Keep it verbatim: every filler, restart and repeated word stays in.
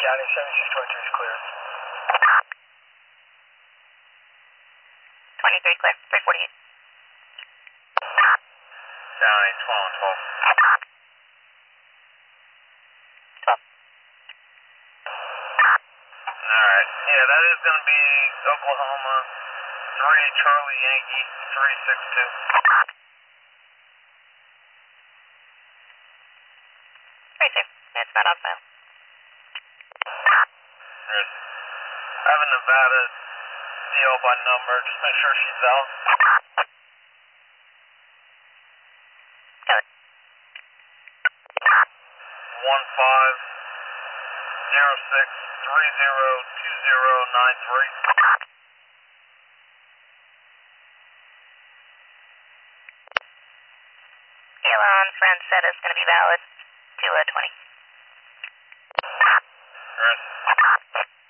County seventy-six twenty-three is clear. twenty-three clear, three forty-eight. County twelve and twelve. twelve. Alright, yeah, that is going to be Oklahoma three Charlie Yankee three six two. three two, it's not on file. There's, I have a Nevada D O by number, just make sure she's out. Got it. one five zero six three zero two zero nine three. Elon friend said it's going to be valid to uh, twenty. Chris.